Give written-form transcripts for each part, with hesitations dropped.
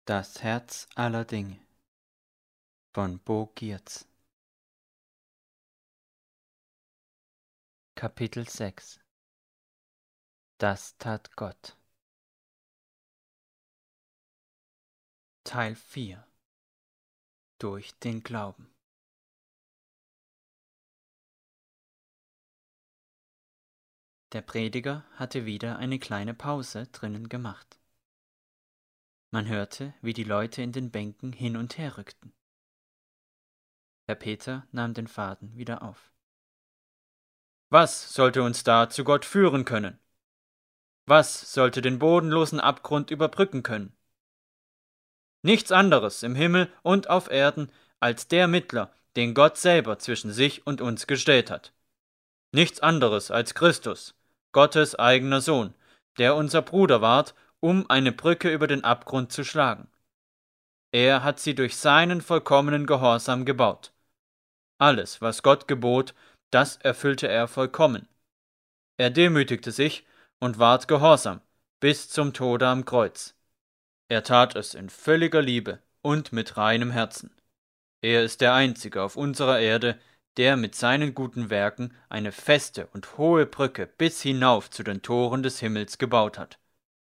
Das Herz aller Dinge von Bo Giertz. Kapitel 6. Das tat Gott. Teil 4. Durch den Glauben. Der Prediger hatte wieder eine kleine Pause drinnen gemacht. Man hörte, wie die Leute in den Bänken hin und her rückten. Herr Peter nahm den Faden wieder auf. Was sollte uns da zu Gott führen können? Was sollte den bodenlosen Abgrund überbrücken können? Nichts anderes im Himmel und auf Erden als der Mittler, den Gott selber zwischen sich und uns gestellt hat. Nichts anderes als Christus, Gottes eigener Sohn, der unser Bruder ward, um eine Brücke über den Abgrund zu schlagen. Er hat sie durch seinen vollkommenen Gehorsam gebaut. Alles, was Gott gebot, das erfüllte er vollkommen. Er demütigte sich und ward gehorsam bis zum Tode am Kreuz. Er tat es in völliger Liebe und mit reinem Herzen. Er ist der Einzige auf unserer Erde, der mit seinen guten Werken eine feste und hohe Brücke bis hinauf zu den Toren des Himmels gebaut hat.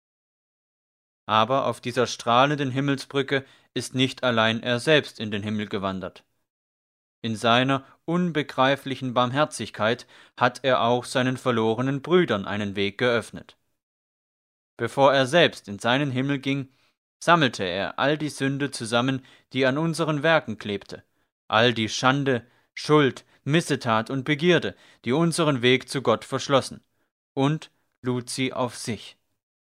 Aber auf dieser strahlenden Himmelsbrücke ist nicht allein er selbst in den Himmel gewandert. In seiner unbegreiflichen Barmherzigkeit hat er auch seinen verlorenen Brüdern einen Weg geöffnet. Bevor er selbst in seinen Himmel ging, sammelte er all die Sünde zusammen, die an unseren Werken klebte, all die Schande, Schuld, Missetat und Begierde, die unseren Weg zu Gott verschlossen, und lud sie auf sich.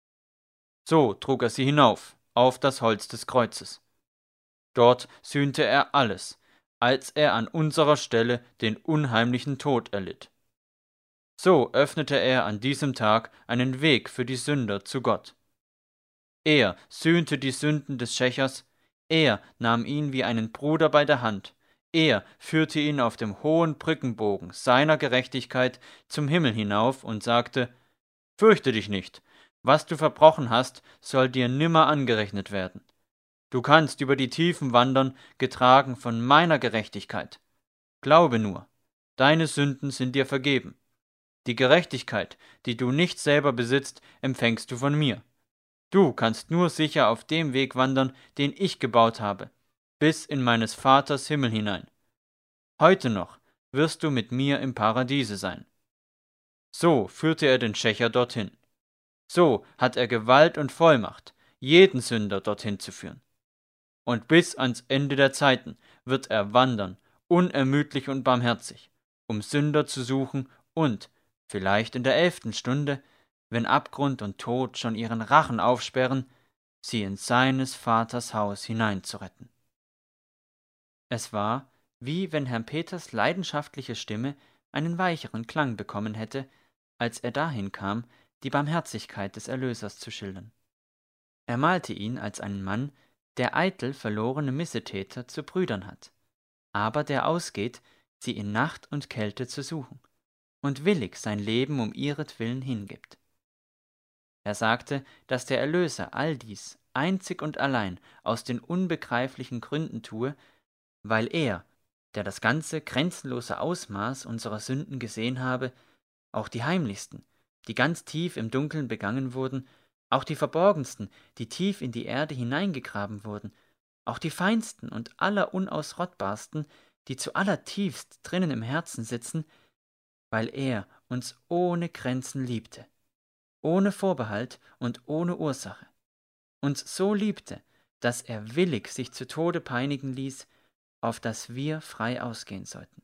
So trug er sie hinauf, auf das Holz des Kreuzes. Dort sühnte er alles, als er an unserer Stelle den unheimlichen Tod erlitt. So öffnete er an diesem Tag einen Weg für die Sünder zu Gott. Er sühnte die Sünden des Schächers, er nahm ihn wie einen Bruder bei der Hand, er führte ihn auf dem hohen Brückenbogen seiner Gerechtigkeit zum Himmel hinauf und sagte: Fürchte dich nicht, was du verbrochen hast, soll dir nimmer angerechnet werden. Du kannst über die Tiefen wandern, getragen von meiner Gerechtigkeit. Glaube nur, deine Sünden sind dir vergeben. Die Gerechtigkeit, die du nicht selber besitzt, empfängst du von mir. Du kannst nur sicher auf dem Weg wandern, den ich gebaut habe, bis in meines Vaters Himmel hinein. Heute noch wirst du mit mir im Paradiese sein. So führte er den Schächer dorthin. So hat er Gewalt und Vollmacht, jeden Sünder dorthin zu führen. Und bis ans Ende der Zeiten wird er wandern, unermüdlich und barmherzig, um Sünder zu suchen und, vielleicht in der 11. Stunde, wenn Abgrund und Tod schon ihren Rachen aufsperren, sie in seines Vaters Haus hineinzuretten. Es war, wie wenn Herrn Peters leidenschaftliche Stimme einen weicheren Klang bekommen hätte, als er dahin kam, die Barmherzigkeit des Erlösers zu schildern. Er malte ihn als einen Mann, der eitel verlorene Missetäter zu Brüdern hat, aber der ausgeht, sie in Nacht und Kälte zu suchen, und willig sein Leben um ihretwillen hingibt. Er sagte, dass der Erlöser all dies einzig und allein aus den unbegreiflichen Gründen tue, weil er, der das ganze grenzenlose Ausmaß unserer Sünden gesehen habe, auch die heimlichsten, die ganz tief im Dunkeln begangen wurden, auch die verborgensten, die tief in die Erde hineingegraben wurden, auch die feinsten und allerunausrottbarsten, die zu allertiefst drinnen im Herzen sitzen, weil er uns ohne Grenzen liebte, ohne Vorbehalt und ohne Ursache, uns so liebte, dass er willig sich zu Tode peinigen ließ, auf dass wir frei ausgehen sollten.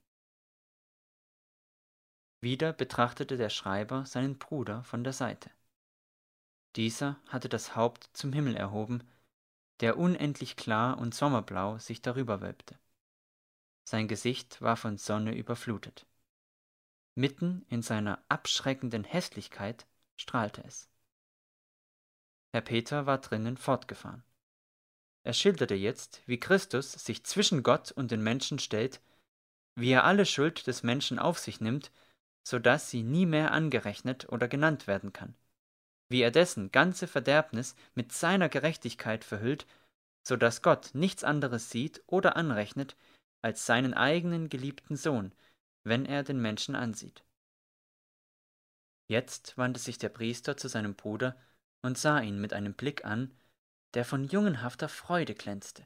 Wieder betrachtete der Schreiber seinen Bruder von der Seite. Dieser hatte das Haupt zum Himmel erhoben, der unendlich klar und sommerblau sich darüber wölbte. Sein Gesicht war von Sonne überflutet. Mitten in seiner abschreckenden Hässlichkeit strahlte es. Herr Peter war drinnen fortgefahren. Er schilderte jetzt, wie Christus sich zwischen Gott und den Menschen stellt, wie er alle Schuld des Menschen auf sich nimmt, so dass sie nie mehr angerechnet oder genannt werden kann, wie er dessen ganze Verderbnis mit seiner Gerechtigkeit verhüllt so dass Gott nichts anderes sieht oder anrechnet als seinen eigenen geliebten Sohn, wenn er den Menschen ansieht. Jetzt wandte sich der Priester zu seinem Bruder und sah ihn mit einem Blick an, der von jungenhafter Freude glänzte.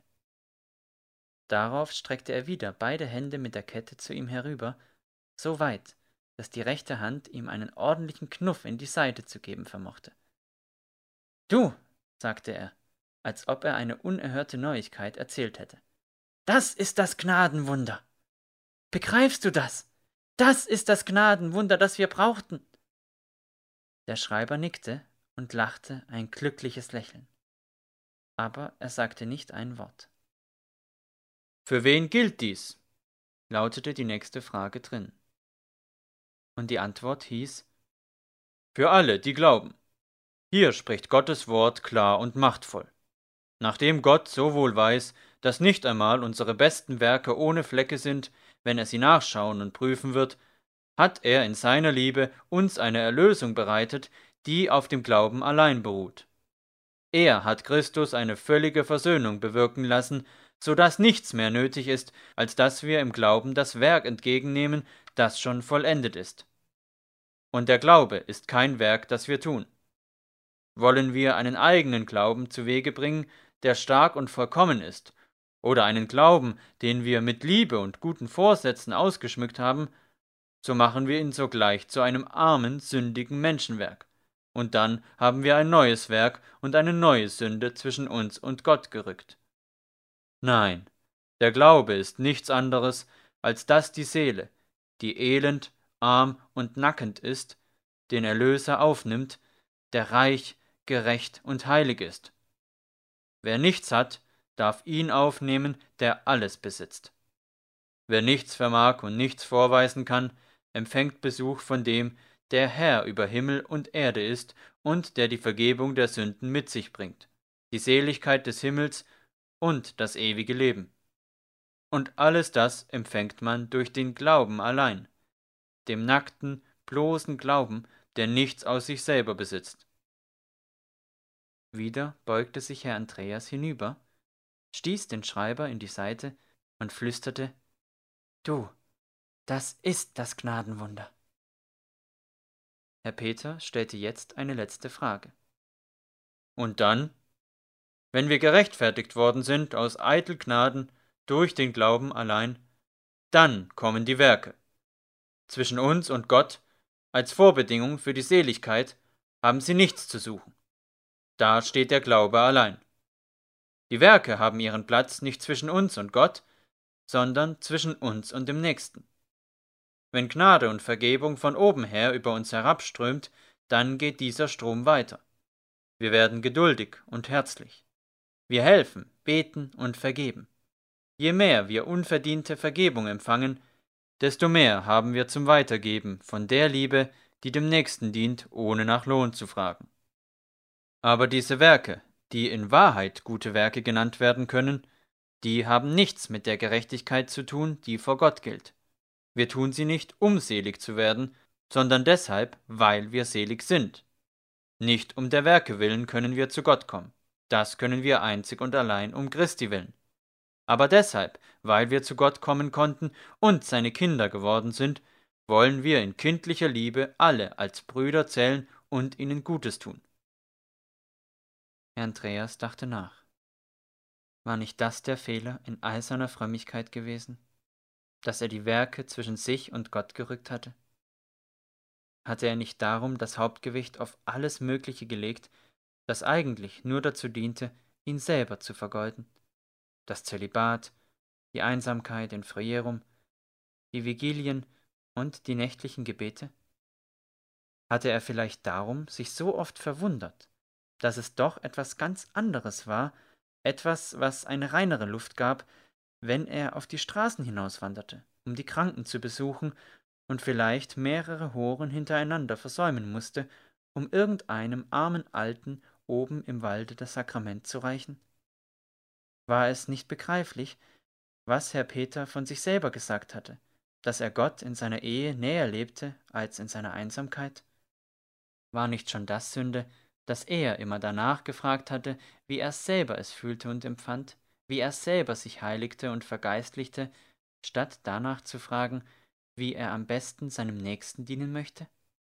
Darauf streckte er wieder beide Hände mit der Kette zu ihm herüber, so weit, dass die rechte Hand ihm einen ordentlichen Knuff in die Seite zu geben vermochte. »Du«, sagte er, als ob er eine unerhörte Neuigkeit erzählt hätte, »das ist das Gnadenwunder! Begreifst du das? Das ist das Gnadenwunder, das wir brauchten!« Der Schreiber nickte und lachte ein glückliches Lächeln. Aber er sagte nicht ein Wort. »Für wen gilt dies?« lautete die nächste Frage drin. Und die Antwort hieß: »Für alle, die glauben. Hier spricht Gottes Wort klar und machtvoll. Nachdem Gott so wohl weiß, dass nicht einmal unsere besten Werke ohne Flecke sind, wenn er sie nachschauen und prüfen wird, hat er in seiner Liebe uns eine Erlösung bereitet, die auf dem Glauben allein beruht. Er hat Christus eine völlige Versöhnung bewirken lassen, so dass nichts mehr nötig ist, als dass wir im Glauben das Werk entgegennehmen, das schon vollendet ist. Und der Glaube ist kein Werk, das wir tun. Wollen wir einen eigenen Glauben zu Wege bringen, der stark und vollkommen ist, oder einen Glauben, den wir mit Liebe und guten Vorsätzen ausgeschmückt haben, so machen wir ihn sogleich zu einem armen, sündigen Menschenwerk. Und dann haben wir ein neues Werk und eine neue Sünde zwischen uns und Gott gerückt. Nein, der Glaube ist nichts anderes, als dass die Seele, die elend, arm und nackend ist, den Erlöser aufnimmt, der reich, gerecht und heilig ist. Wer nichts hat, darf ihn aufnehmen, der alles besitzt. Wer nichts vermag und nichts vorweisen kann, empfängt Besuch von dem, der Herr über Himmel und Erde ist und der die Vergebung der Sünden mit sich bringt, die Seligkeit des Himmels und das ewige Leben. Und alles das empfängt man durch den Glauben allein, dem nackten, bloßen Glauben, der nichts aus sich selber besitzt. Wieder beugte sich Herr Andreas hinüber, stieß den Schreiber in die Seite und flüsterte: »Du, das ist das Gnadenwunder.« Herr Peter stellte jetzt eine letzte Frage. »Und dann? Wenn wir gerechtfertigt worden sind aus eitel Gnaden durch den Glauben allein, dann kommen die Werke. Zwischen uns und Gott, als Vorbedingung für die Seligkeit, haben sie nichts zu suchen. Da steht der Glaube allein. Die Werke haben ihren Platz nicht zwischen uns und Gott, sondern zwischen uns und dem Nächsten. Wenn Gnade und Vergebung von oben her über uns herabströmt, dann geht dieser Strom weiter. Wir werden geduldig und herzlich. Wir helfen, beten und vergeben. Je mehr wir unverdiente Vergebung empfangen, desto mehr haben wir zum Weitergeben von der Liebe, die dem Nächsten dient, ohne nach Lohn zu fragen. Aber diese Werke, die in Wahrheit gute Werke genannt werden können, die haben nichts mit der Gerechtigkeit zu tun, die vor Gott gilt. Wir tun sie nicht, um selig zu werden, sondern deshalb, weil wir selig sind. Nicht um der Werke willen können wir zu Gott kommen. Das können wir einzig und allein um Christi willen. Aber deshalb, weil wir zu Gott kommen konnten und seine Kinder geworden sind, wollen wir in kindlicher Liebe alle als Brüder zählen und ihnen Gutes tun. Herr Andreas dachte nach. War nicht das der Fehler in all seiner Frömmigkeit gewesen, dass er die Werke zwischen sich und Gott gerückt hatte? Hatte er nicht darum das Hauptgewicht auf alles Mögliche gelegt, das eigentlich nur dazu diente, ihn selber zu vergeuden? Das Zölibat, die Einsamkeit in Frierum, die Vigilien und die nächtlichen Gebete? Hatte er vielleicht darum sich so oft verwundert, dass es doch etwas ganz anderes war, etwas, was eine reinere Luft gab, wenn er auf die Straßen hinauswanderte, um die Kranken zu besuchen und vielleicht mehrere Horen hintereinander versäumen musste, um irgendeinem armen Alten oben im Walde das Sakrament zu reichen? War es nicht begreiflich, was Herr Peter von sich selber gesagt hatte, dass er Gott in seiner Ehe näher lebte als in seiner Einsamkeit? War nicht schon das Sünde, dass er immer danach gefragt hatte, wie er selber es fühlte und empfand, wie er selber sich heiligte und vergeistlichte, statt danach zu fragen, wie er am besten seinem Nächsten dienen möchte?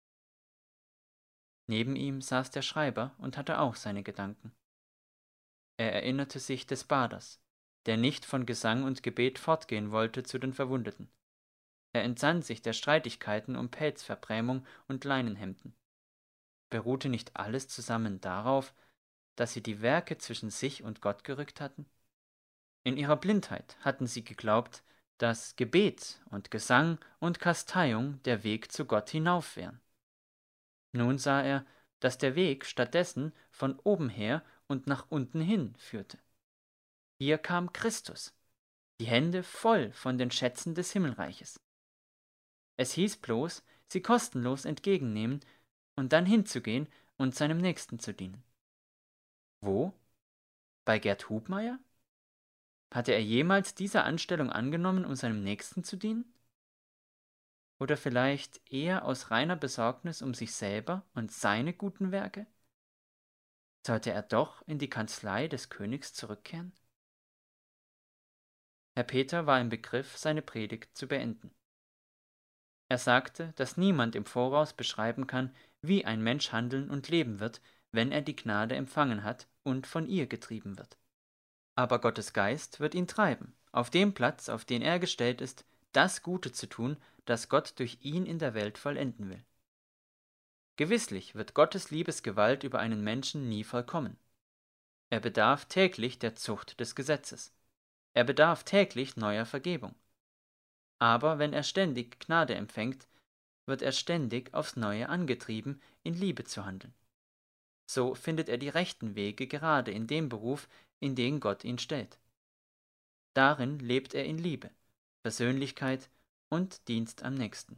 Neben ihm saß der Schreiber und hatte auch seine Gedanken. Er erinnerte sich des Baders, der nicht von Gesang und Gebet fortgehen wollte zu den Verwundeten. Er entsann sich der Streitigkeiten um Pelzverbrämung und Leinenhemden. Beruhte nicht alles zusammen darauf, dass sie die Werke zwischen sich und Gott gerückt hatten? In ihrer Blindheit hatten sie geglaubt, dass Gebet und Gesang und Kasteiung der Weg zu Gott hinauf wären. Nun sah er, dass der Weg stattdessen von oben her und nach unten hin führte. Hier kam Christus, die Hände voll von den Schätzen des Himmelreiches. Es hieß bloß, sie kostenlos entgegennehmen und dann hinzugehen und seinem Nächsten zu dienen. Wo? Bei Gerd Hubmeier? Hatte er jemals diese Anstellung angenommen, um seinem Nächsten zu dienen? Oder vielleicht eher aus reiner Besorgnis um sich selber und seine guten Werke? Sollte er doch in die Kanzlei des Königs zurückkehren? Herr Peter war im Begriff, seine Predigt zu beenden. Er sagte, dass niemand im Voraus beschreiben kann, wie ein Mensch handeln und leben wird, wenn er die Gnade empfangen hat und von ihr getrieben wird. Aber Gottes Geist wird ihn treiben, auf dem Platz, auf den er gestellt ist, das Gute zu tun, das Gott durch ihn in der Welt vollenden will. Gewisslich wird Gottes Liebesgewalt über einen Menschen nie vollkommen. Er bedarf täglich der Zucht des Gesetzes. Er bedarf täglich neuer Vergebung. Aber wenn er ständig Gnade empfängt, wird er ständig aufs Neue angetrieben, in Liebe zu handeln. So findet er die rechten Wege gerade in dem Beruf, in den Gott ihn stellt. Darin lebt er in Liebe, Versöhnlichkeit und Dienst am Nächsten.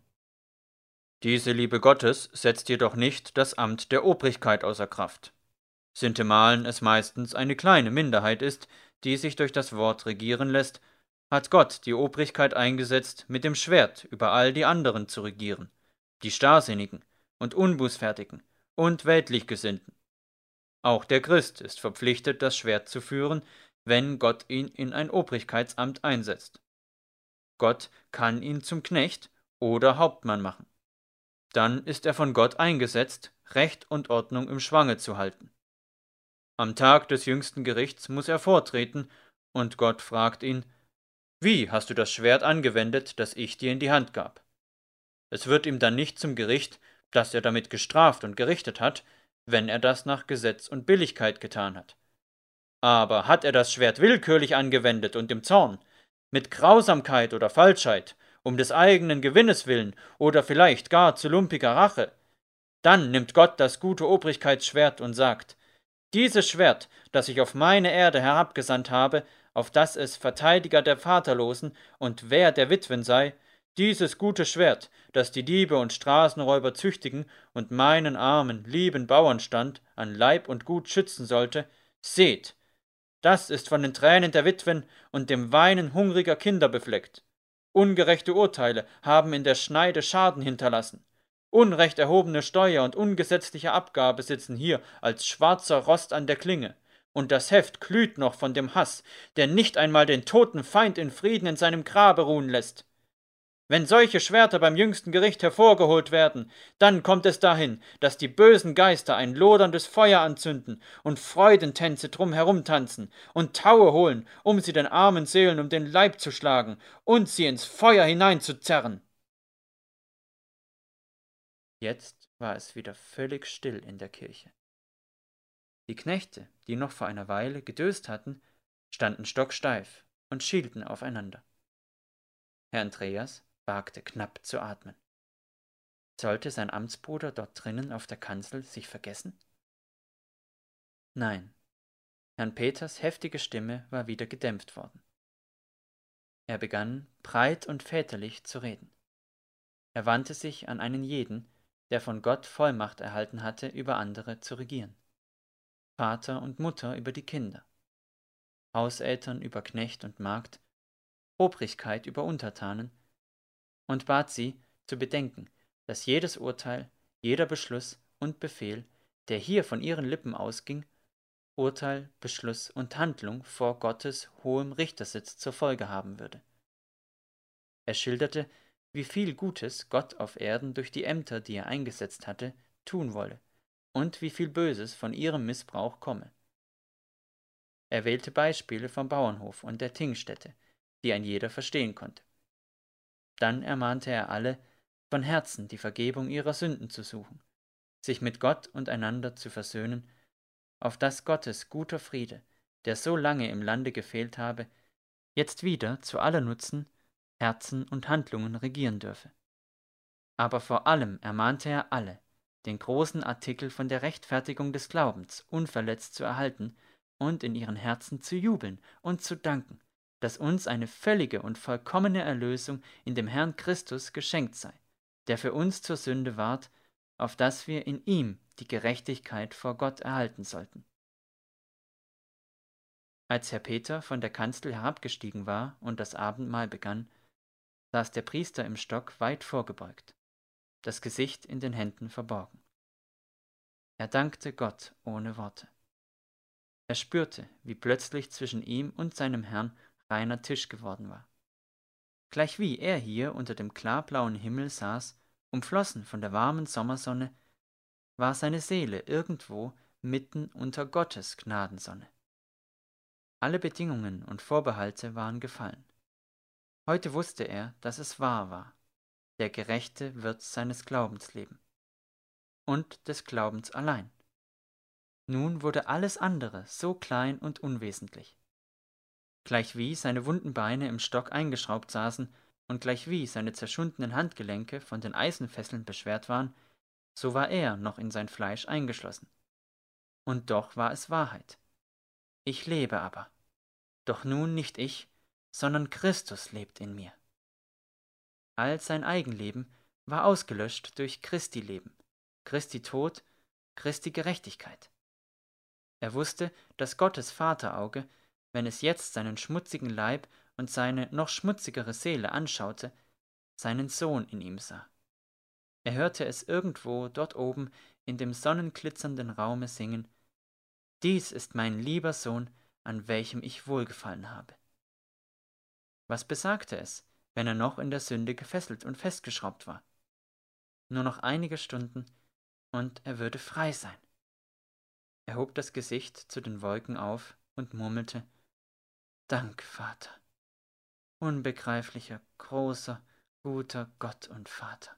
Diese Liebe Gottes setzt jedoch nicht das Amt der Obrigkeit außer Kraft. Sintemalen es meistens eine kleine Minderheit ist, die sich durch das Wort regieren lässt, hat Gott die Obrigkeit eingesetzt, mit dem Schwert über all die anderen zu regieren, die Starrsinnigen und Unbußfertigen und weltlich Gesinnten. Auch der Christ ist verpflichtet, das Schwert zu führen, wenn Gott ihn in ein Obrigkeitsamt einsetzt. Gott kann ihn zum Knecht oder Hauptmann machen. Dann ist er von Gott eingesetzt, Recht und Ordnung im Schwange zu halten. Am Tag des jüngsten Gerichts muss er vortreten, und Gott fragt ihn: Wie hast du das Schwert angewendet, das ich dir in die Hand gab? Es wird ihm dann nicht zum Gericht, dass er damit gestraft und gerichtet hat, wenn er das nach Gesetz und Billigkeit getan hat. Aber hat er das Schwert willkürlich angewendet und im Zorn, mit Grausamkeit oder Falschheit, um des eigenen Gewinnes willen oder vielleicht gar zu lumpiger Rache, dann nimmt Gott das gute Obrigkeitsschwert und sagt: Dieses Schwert, das ich auf meine Erde herabgesandt habe, auf das es Verteidiger der Vaterlosen und Wehr der Witwen sei, dieses gute Schwert, das die Diebe und Straßenräuber züchtigen und meinen armen, lieben Bauernstand an Leib und Gut schützen sollte, seht, das ist von den Tränen der Witwen und dem Weinen hungriger Kinder befleckt. Ungerechte Urteile haben in der Schneide Schaden hinterlassen. Unrecht erhobene Steuer und ungesetzliche Abgabe sitzen hier als schwarzer Rost an der Klinge, und das Heft glüht noch von dem Hass, der nicht einmal den toten Feind in Frieden in seinem Grabe ruhen lässt. Wenn solche Schwerter beim jüngsten Gericht hervorgeholt werden, dann kommt es dahin, dass die bösen Geister ein loderndes Feuer anzünden und Freudentänze drum herumtanzen und Taue holen, um sie den armen Seelen um den Leib zu schlagen und sie ins Feuer hineinzuzerren. Jetzt war es wieder völlig still in der Kirche. Die Knechte, die noch vor einer Weile gedöst hatten, standen stocksteif und schielten aufeinander. Herr Andreas wagte knapp zu atmen. Sollte sein Amtsbruder dort drinnen auf der Kanzel sich vergessen? Nein, Herrn Peters heftige Stimme war wieder gedämpft worden. Er begann breit und väterlich zu reden. Er wandte sich an einen jeden, der von Gott Vollmacht erhalten hatte, über andere zu regieren. Vater und Mutter über die Kinder, Hauseltern über Knecht und Magd, Obrigkeit über Untertanen, und bat sie zu bedenken, dass jedes Urteil, jeder Beschluss und Befehl der hier von ihren Lippen ausging, Urteil, Beschluss und Handlung vor Gottes hohem Richtersitz zur Folge haben würde. Er schilderte, wie viel Gutes Gott auf Erden durch die Ämter, die er eingesetzt hatte, tun wolle, und wie viel Böses von ihrem Missbrauch komme. Er wählte Beispiele vom Bauernhof und der Tingstätte, die ein jeder verstehen konnte. Dann ermahnte er alle, von Herzen die Vergebung ihrer Sünden zu suchen, sich mit Gott und einander zu versöhnen, auf dass Gottes guter Friede, der so lange im Lande gefehlt habe, jetzt wieder zu aller Nutzen, Herzen und Handlungen regieren dürfe. Aber vor allem ermahnte er alle, den großen Artikel von der Rechtfertigung des Glaubens unverletzt zu erhalten und in ihren Herzen zu jubeln und zu danken, dass uns eine völlige und vollkommene Erlösung in dem Herrn Christus geschenkt sei, der für uns zur Sünde ward, auf dass wir in ihm die Gerechtigkeit vor Gott erhalten sollten. Als Herr Peter von der Kanzel herabgestiegen war und das Abendmahl begann, saß der Priester im Stock weit vorgebeugt, das Gesicht in den Händen verborgen. Er dankte Gott ohne Worte. Er spürte, wie plötzlich zwischen ihm und seinem Herrn reiner Tisch geworden war. Gleichwie er hier unter dem klarblauen Himmel saß, umflossen von der warmen Sommersonne, war seine Seele irgendwo mitten unter Gottes Gnadensonne. Alle Bedingungen und Vorbehalte waren gefallen. Heute wusste er, dass es wahr war. Der Gerechte wird seines Glaubens leben. Und des Glaubens allein. Nun wurde alles andere so klein und unwesentlich. Gleichwie seine wunden Beine im Stock eingeschraubt saßen und gleichwie seine zerschundenen Handgelenke von den Eisenfesseln beschwert waren, so war er noch in sein Fleisch eingeschlossen. Und doch war es Wahrheit. Ich lebe aber. Doch nun nicht ich, sondern Christus lebt in mir. All sein Eigenleben war ausgelöscht durch Christi Leben, Christi Tod, Christi Gerechtigkeit. Er wusste, dass Gottes Vaterauge, wenn es jetzt seinen schmutzigen Leib und seine noch schmutzigere Seele anschaute, seinen Sohn in ihm sah. Er hörte es irgendwo dort oben in dem sonnenglitzernden Raume singen: Dies ist mein lieber Sohn, an welchem ich wohlgefallen habe. Was besagte es, wenn er noch in der Sünde gefesselt und festgeschraubt war? Nur noch einige Stunden, und er würde frei sein. Er hob das Gesicht zu den Wolken auf und murmelte: Dank, Vater, unbegreiflicher, großer, guter Gott und Vater.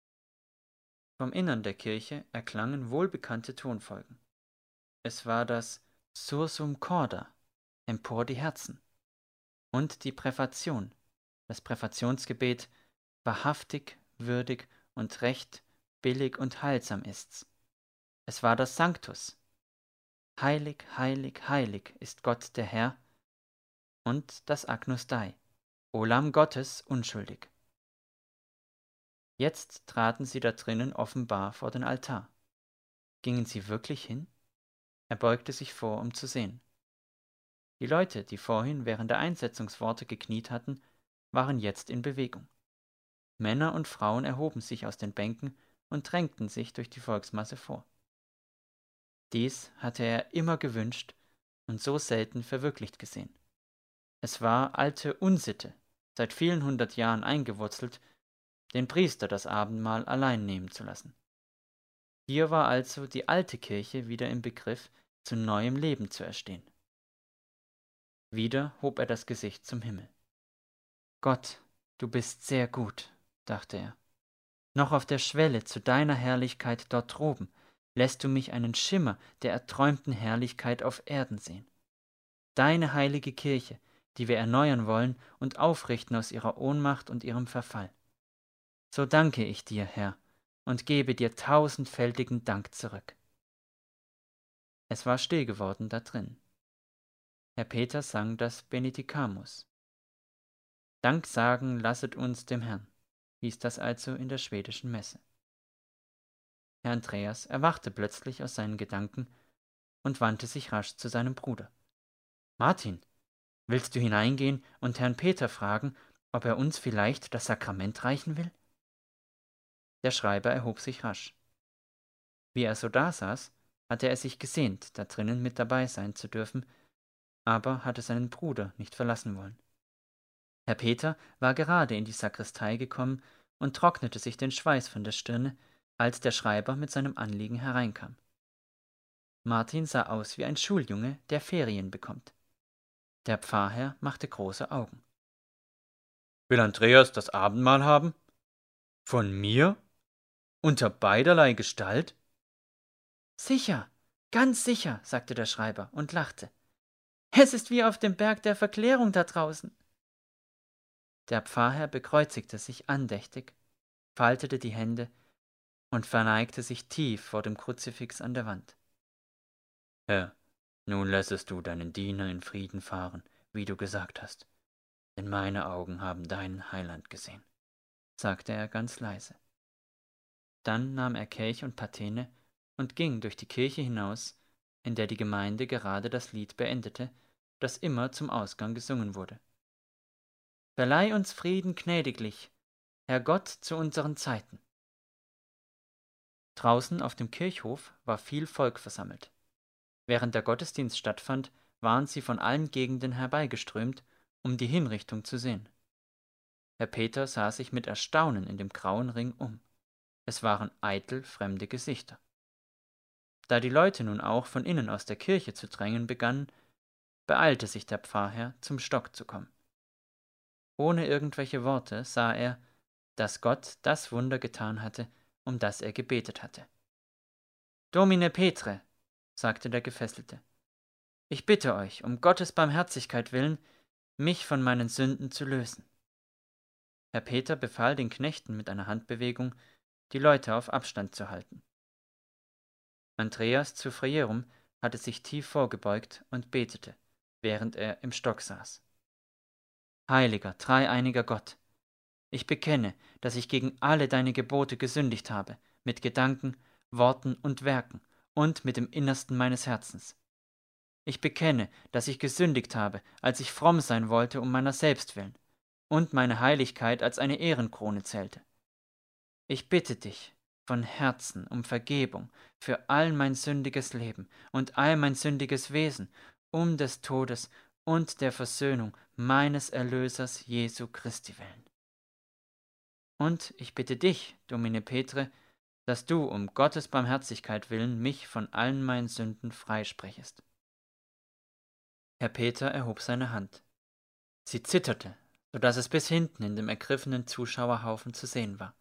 Vom Innern der Kirche erklangen wohlbekannte Tonfolgen. Es war das Sursum corda, empor die Herzen, und die Präfation, das Präfationsgebet, wahrhaftig, würdig und recht, billig und heilsam ist's. Es war das Sanctus, heilig, heilig, heilig ist Gott der Herr, und das Agnus Dei, O Lamm Gottes, unschuldig. Jetzt traten sie da drinnen offenbar vor den Altar. Gingen sie wirklich hin? Er beugte sich vor, um zu sehen. Die Leute, die vorhin während der Einsetzungsworte gekniet hatten, waren jetzt in Bewegung. Männer und Frauen erhoben sich aus den Bänken und drängten sich durch die Volksmasse vor. Dies hatte er immer gewünscht und so selten verwirklicht gesehen. Es war alte Unsitte, seit vielen 100 Jahren eingewurzelt, den Priester das Abendmahl allein nehmen zu lassen. Hier war also die alte Kirche wieder im Begriff, zu neuem Leben zu erstehen. Wieder hob er das Gesicht zum Himmel. Gott, du bist sehr gut, dachte er. Noch auf der Schwelle zu deiner Herrlichkeit dort droben lässt du mich einen Schimmer der erträumten Herrlichkeit auf Erden sehen. Deine heilige Kirche, die wir erneuern wollen und aufrichten aus ihrer Ohnmacht und ihrem Verfall. So danke ich dir, Herr, und gebe dir tausendfältigen Dank zurück. Es war still geworden da drin. Herr Peter sang das Benedikamus. Dank sagen lasset uns dem Herrn, hieß das also in der schwedischen Messe. Herr Andreas erwachte plötzlich aus seinen Gedanken und wandte sich rasch zu seinem Bruder. Martin, willst du hineingehen und Herrn Peter fragen, ob er uns vielleicht das Sakrament reichen will? Der Schreiber erhob sich rasch. Wie er so dasaß, hatte er sich gesehnt, da drinnen mit dabei sein zu dürfen, aber hatte seinen Bruder nicht verlassen wollen. Herr Peter war gerade in die Sakristei gekommen und trocknete sich den Schweiß von der Stirne, als der Schreiber mit seinem Anliegen hereinkam. Martin sah aus wie ein Schuljunge, der Ferien bekommt. Der Pfarrherr machte große Augen. »Will Andreas das Abendmahl haben? Von mir? Unter beiderlei Gestalt?« »Sicher, ganz sicher«, sagte der Schreiber und lachte. »Es ist wie auf dem Berg der Verklärung da draußen.« Der Pfarrherr bekreuzigte sich andächtig, faltete die Hände und verneigte sich tief vor dem Kruzifix an der Wand. »Herr, nun lässest du deinen Diener in Frieden fahren, wie du gesagt hast, denn meine Augen haben deinen Heiland gesehen«, sagte er ganz leise. Dann nahm er Kelch und Patene und ging durch die Kirche hinaus, in der die Gemeinde gerade das Lied beendete, das immer zum Ausgang gesungen wurde. »Verleih uns Frieden gnädiglich, Herr Gott zu unseren Zeiten.« Draußen auf dem Kirchhof war viel Volk versammelt. Während der Gottesdienst stattfand, waren sie von allen Gegenden herbeigeströmt, um die Hinrichtung zu sehen. Herr Peter sah sich mit Erstaunen in dem grauen Ring um. Es waren eitel fremde Gesichter. Da die Leute nun auch von innen aus der Kirche zu drängen begannen, beeilte sich der Pfarrherr, zum Stock zu kommen. Ohne irgendwelche Worte sah er, dass Gott das Wunder getan hatte, um das er gebetet hatte. »Domine Petre«, sagte der Gefesselte, »ich bitte euch, um Gottes Barmherzigkeit willen, mich von meinen Sünden zu lösen.« Herr Peter befahl den Knechten mit einer Handbewegung, die Leute auf Abstand zu halten. Andreas zu Frierum hatte sich tief vorgebeugt und betete, während er im Stock saß. »Heiliger, dreieiniger Gott, ich bekenne, dass ich gegen alle deine Gebote gesündigt habe, mit Gedanken, Worten und Werken und mit dem Innersten meines Herzens. Ich bekenne, dass ich gesündigt habe, als ich fromm sein wollte um meiner selbst willen und meine Heiligkeit als eine Ehrenkrone zählte. Ich bitte dich von Herzen um Vergebung für all mein sündiges Leben und all mein sündiges Wesen, um des Todes und der Versöhnung meines Erlösers Jesu Christi willen. Und ich bitte dich, Domine Petre, dass du um Gottes Barmherzigkeit willen mich von allen meinen Sünden freisprechest.« Herr Peter erhob seine Hand. Sie zitterte, so dass es bis hinten in dem ergriffenen Zuschauerhaufen zu sehen war.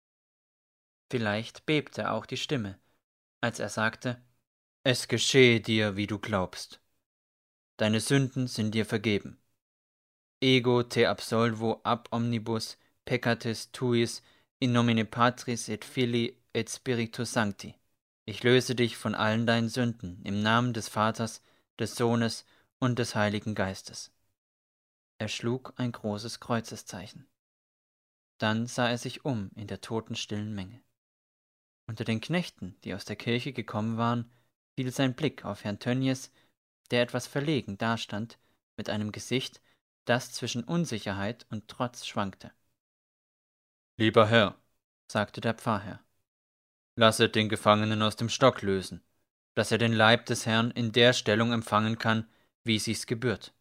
Vielleicht bebte auch die Stimme, als er sagte: »Es geschehe dir, wie du glaubst. Deine Sünden sind dir vergeben. Ego te absolvo ab omnibus peccatis tuis in nomine Patris et Filii et Spiritus Sancti. Ich löse dich von allen deinen Sünden im Namen des Vaters, des Sohnes und des Heiligen Geistes.« Er schlug ein großes Kreuzeszeichen. Dann sah er sich um in der totenstillen Menge. Unter den Knechten, die aus der Kirche gekommen waren, fiel sein Blick auf Herrn Tönnies, der etwas verlegen dastand, mit einem Gesicht, das zwischen Unsicherheit und Trotz schwankte. »Lieber Herr«, sagte der Pfarrherr, »lasset den Gefangenen aus dem Stock lösen, dass er den Leib des Herrn in der Stellung empfangen kann, wie sich's gebührt.«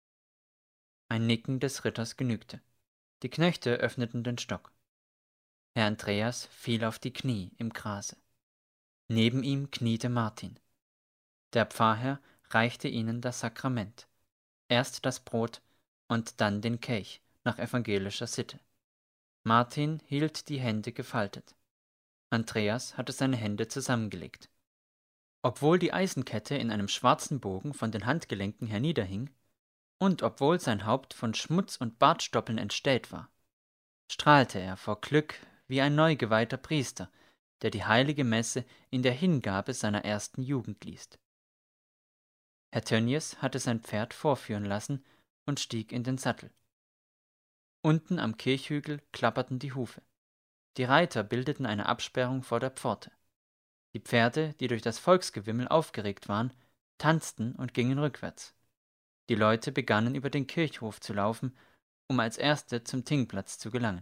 Ein Nicken des Ritters genügte. Die Knechte öffneten den Stock. Herr Andreas fiel auf die Knie im Grase. Neben ihm kniete Martin. Der Pfarrherr reichte ihnen das Sakrament, erst das Brot und dann den Kelch nach evangelischer Sitte. Martin hielt die Hände gefaltet. Andreas hatte seine Hände zusammengelegt. Obwohl die Eisenkette in einem schwarzen Bogen von den Handgelenken herniederhing und obwohl sein Haupt von Schmutz und Bartstoppeln entstellt war, strahlte er vor Glück wie ein neugeweihter Priester, der die heilige Messe in der Hingabe seiner ersten Jugend liest. Herr Tönnies hatte sein Pferd vorführen lassen und stieg in den Sattel. Unten am Kirchhügel klapperten die Hufe. Die Reiter bildeten eine Absperrung vor der Pforte. Die Pferde, die durch das Volksgewimmel aufgeregt waren, tanzten und gingen rückwärts. Die Leute begannen über den Kirchhof zu laufen, um als Erste zum Thingplatz zu gelangen.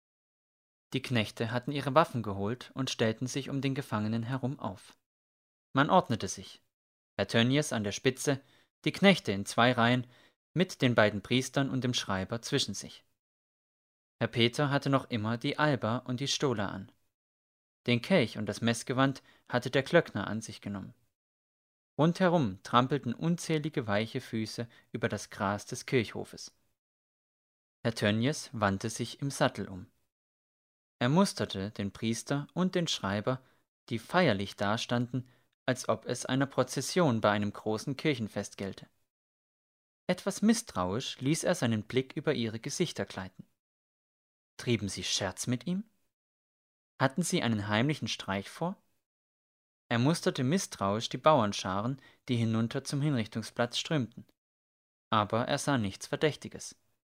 Die Knechte hatten ihre Waffen geholt und stellten sich um den Gefangenen herum auf. Man ordnete sich. Herr Tönnies an der Spitze, die Knechte in 2 Reihen, mit den beiden Priestern und dem Schreiber zwischen sich. Herr Peter hatte noch immer die Alba und die Stola an. Den Kelch und das Messgewand hatte der Glöckner an sich genommen. Rundherum trampelten unzählige weiche Füße über das Gras des Kirchhofes. Herr Tönnies wandte sich im Sattel um. Er musterte den Priester und den Schreiber, die feierlich dastanden, als ob es einer Prozession bei einem großen Kirchenfest gelte. Etwas misstrauisch ließ er seinen Blick über ihre Gesichter gleiten. Trieben sie Scherz mit ihm? Hatten sie einen heimlichen Streich vor? Er musterte misstrauisch die Bauernscharen, die hinunter zum Hinrichtungsplatz strömten. Aber er sah nichts Verdächtiges.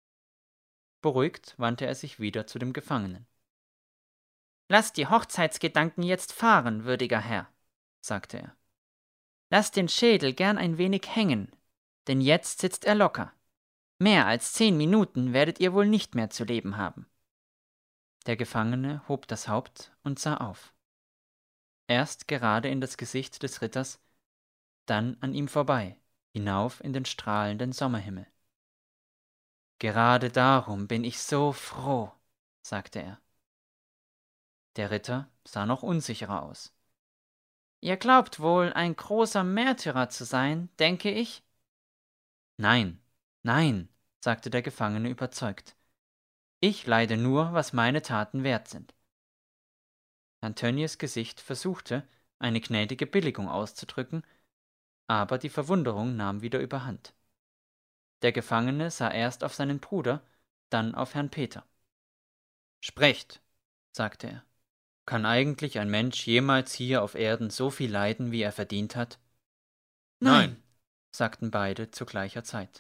Beruhigt wandte er sich wieder zu dem Gefangenen. »Lasst die Hochzeitsgedanken jetzt fahren, würdiger Herr«, sagte er. »Lasst den Schädel gern ein wenig hängen, denn jetzt sitzt er locker. Mehr als 10 Minuten werdet ihr wohl nicht mehr zu leben haben.« Der Gefangene hob das Haupt und sah auf. Erst gerade in das Gesicht des Ritters, dann an ihm vorbei, hinauf in den strahlenden Sommerhimmel. »Gerade darum bin ich so froh«, sagte er. Der Ritter sah noch unsicherer aus. »Ihr glaubt wohl, ein großer Märtyrer zu sein, denke ich?« »Nein, nein«, sagte der Gefangene überzeugt. »Ich leide nur, was meine Taten wert sind.« Herrn Tönnies Gesicht versuchte, eine gnädige Billigung auszudrücken, aber die Verwunderung nahm wieder überhand. Der Gefangene sah erst auf seinen Bruder, dann auf Herrn Peter. »Sprecht«, sagte er. »Kann eigentlich ein Mensch jemals hier auf Erden so viel leiden, wie er verdient hat?« »Nein«, sagten beide zu gleicher Zeit.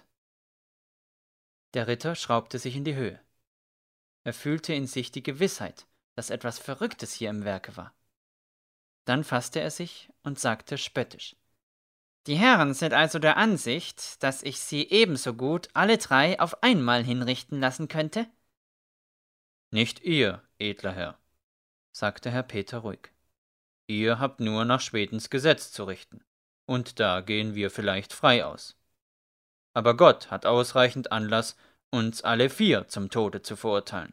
Der Ritter schraubte sich in die Höhe. Er fühlte in sich die Gewissheit, dass etwas Verrücktes hier im Werke war. Dann fasste er sich und sagte spöttisch: »Die Herren sind also der Ansicht, dass ich sie ebenso gut alle 3 auf einmal hinrichten lassen könnte?« »Nicht ihr, edler Herr«, sagte Herr Peter ruhig. »Ihr habt nur nach Schwedens Gesetz zu richten, und da gehen wir vielleicht frei aus. Aber Gott hat ausreichend Anlass, uns alle 4 zum Tode zu verurteilen.«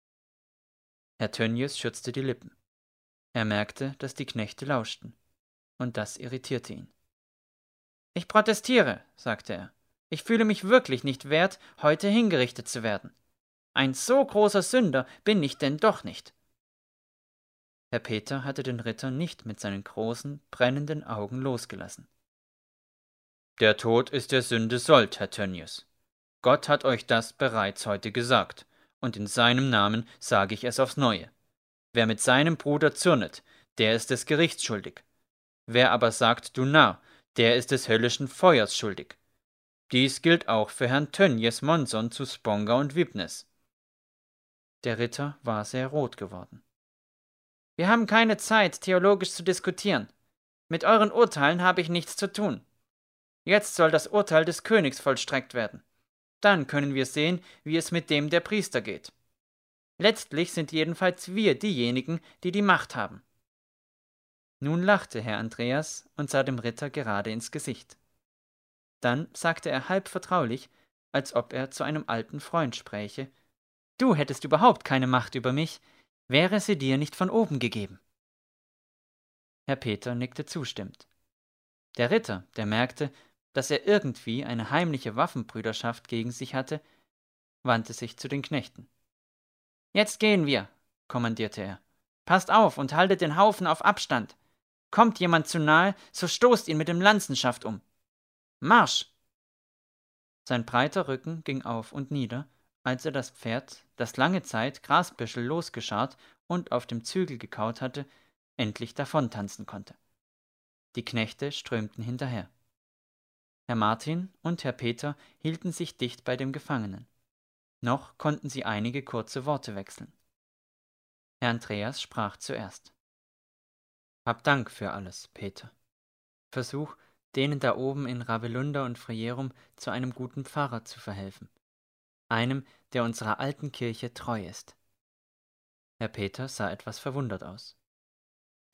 Herr Tönnies schürzte die Lippen. Er merkte, dass die Knechte lauschten, und das irritierte ihn. »Ich protestiere«, sagte er. »Ich fühle mich wirklich nicht wert, heute hingerichtet zu werden. Ein so großer Sünder bin ich denn doch nicht.« Herr Peter hatte den Ritter nicht mit seinen großen, brennenden Augen losgelassen. »Der Tod ist der Sünde Sold, Herr Tönnies. Gott hat euch das bereits heute gesagt, und in seinem Namen sage ich es aufs Neue. Wer mit seinem Bruder zürnet, der ist des Gerichts schuldig. Wer aber sagt, du Narr, der ist des höllischen Feuers schuldig. Dies gilt auch für Herrn Tönnies Monson zu Sponga und Wibnes.« Der Ritter war sehr rot geworden. »Wir haben keine Zeit, theologisch zu diskutieren. Mit euren Urteilen habe ich nichts zu tun. Jetzt soll das Urteil des Königs vollstreckt werden. Dann können wir sehen, wie es mit dem der Priester geht. Letztlich sind jedenfalls wir diejenigen, die die Macht haben.« Nun lachte Herr Andreas und sah dem Ritter gerade ins Gesicht. Dann sagte er halb vertraulich, als ob er zu einem alten Freund spräche: »Du hättest überhaupt keine Macht über mich, wäre sie dir nicht von oben gegeben.« Herr Peter nickte zustimmend. Der Ritter, der merkte, dass er irgendwie eine heimliche Waffenbrüderschaft gegen sich hatte, wandte sich zu den Knechten. »Jetzt gehen wir«, kommandierte er. »Passt auf und haltet den Haufen auf Abstand. Kommt jemand zu nahe, so stoßt ihn mit dem Lanzenschaft um. Marsch!« Sein breiter Rücken ging auf und nieder, als er das Pferd, das lange Zeit Grasbüschel losgescharrt und auf dem Zügel gekaut hatte, endlich davontanzen konnte. Die Knechte strömten hinterher. Herr Martin und Herr Peter hielten sich dicht bei dem Gefangenen. Noch konnten sie einige kurze Worte wechseln. Herr Andreas sprach zuerst. »Hab Dank für alles, Peter. Versuch, denen da oben in Ravelunda und Frierum zu einem guten Pfarrer zu verhelfen. Einem, der unserer alten Kirche treu ist.« Herr Peter sah etwas verwundert aus.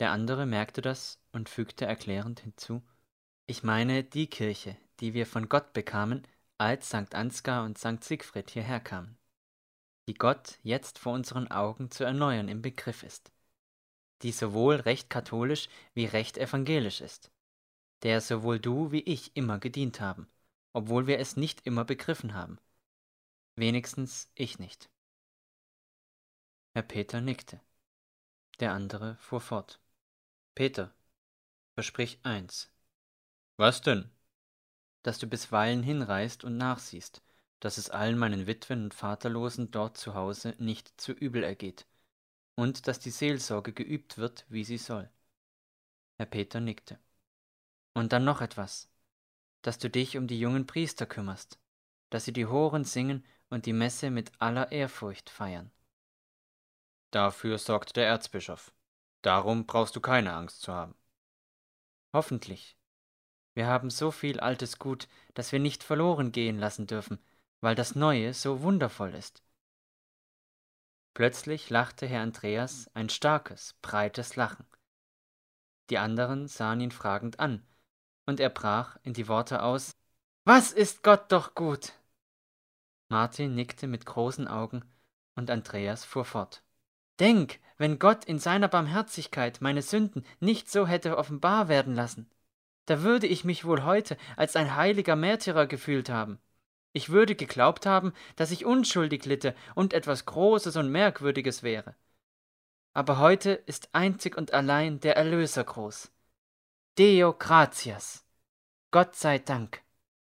Der andere merkte das und fügte erklärend hinzu: »Ich meine die Kirche, die wir von Gott bekamen, als St. Ansgar und St. Siegfried hierher kamen, die Gott jetzt vor unseren Augen zu erneuern im Begriff ist, die sowohl recht katholisch wie recht evangelisch ist, der sowohl du wie ich immer gedient haben, obwohl wir es nicht immer begriffen haben. Wenigstens ich nicht.« Herr Peter nickte. Der andere fuhr fort: »Peter, versprich eins.« »Was denn?« »Dass du bisweilen hinreist und nachsiehst, dass es allen meinen Witwen und Vaterlosen dort zu Hause nicht zu übel ergeht, und dass die Seelsorge geübt wird, wie sie soll.« Herr Peter nickte. »Und dann noch etwas, dass du dich um die jungen Priester kümmerst, dass sie die Horen singen und die Messe mit aller Ehrfurcht feiern.« »Dafür sorgt der Erzbischof. Darum brauchst du keine Angst zu haben.« »Hoffentlich. Wir haben so viel altes Gut, das wir nicht verloren gehen lassen dürfen, weil das Neue so wundervoll ist.« Plötzlich lachte Herr Andreas ein starkes, breites Lachen. Die anderen sahen ihn fragend an, und er brach in die Worte aus: »Was ist Gott doch gut!« Martin nickte mit großen Augen, und Andreas fuhr fort: »Denk, wenn Gott in seiner Barmherzigkeit meine Sünden nicht so hätte offenbar werden lassen, da würde ich mich wohl heute als ein heiliger Märtyrer gefühlt haben. Ich würde geglaubt haben, dass ich unschuldig litte und etwas Großes und Merkwürdiges wäre. Aber heute ist einzig und allein der Erlöser groß. Deo gratias. Gott sei Dank.«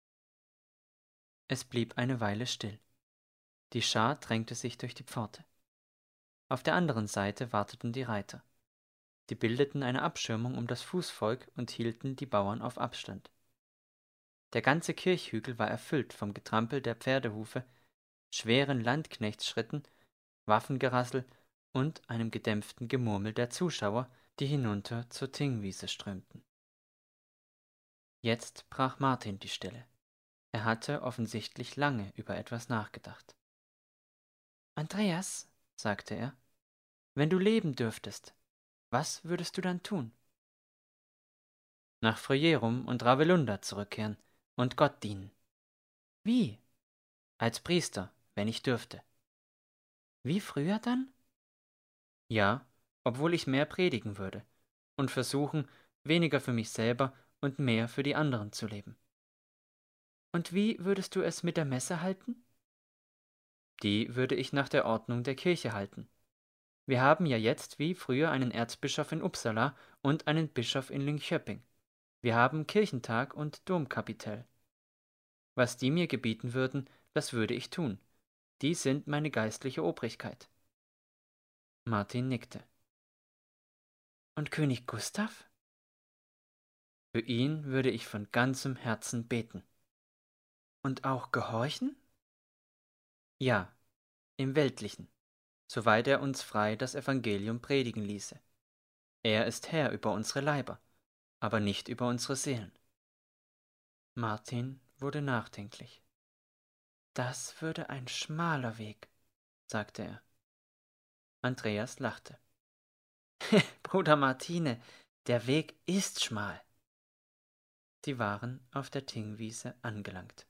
Es blieb eine Weile still. Die Schar drängte sich durch die Pforte. Auf der anderen Seite warteten die Reiter. Sie bildeten eine Abschirmung um das Fußvolk und hielten die Bauern auf Abstand. Der ganze Kirchhügel war erfüllt vom Getrampel der Pferdehufe, schweren Landknechtsschritten, Waffengerassel und einem gedämpften Gemurmel der Zuschauer, die hinunter zur Thingwiese strömten. Jetzt brach Martin die Stille. Er hatte offensichtlich lange über etwas nachgedacht. »Andreas«, sagte er, »wenn du leben dürftest, was würdest du dann tun?« »Nach Frojerum und Ravellunda zurückkehren und Gott dienen.« »Wie?« »Als Priester, wenn ich dürfte.« »Wie früher dann?« »Ja, obwohl ich mehr predigen würde und versuchen, weniger für mich selber und mehr für die anderen zu leben.« »Und wie würdest du es mit der Messe halten?« »Die würde ich nach der Ordnung der Kirche halten. Wir haben ja jetzt wie früher einen Erzbischof in Uppsala und einen Bischof in Linköping. Wir haben Kirchentag und Domkapitel. Was die mir gebieten würden, das würde ich tun. Die sind meine geistliche Obrigkeit.« Martin nickte. »Und König Gustav?« »Für ihn würde ich von ganzem Herzen beten.« »Und auch gehorchen?« »Ja, im Weltlichen, soweit er uns frei das Evangelium predigen ließe. Er ist Herr über unsere Leiber, aber nicht über unsere Seelen.« Martin wurde nachdenklich. »Das würde ein schmaler Weg«, sagte er. Andreas lachte. »Bruder Martine, der Weg ist schmal.« Sie waren auf der Thingwiese angelangt.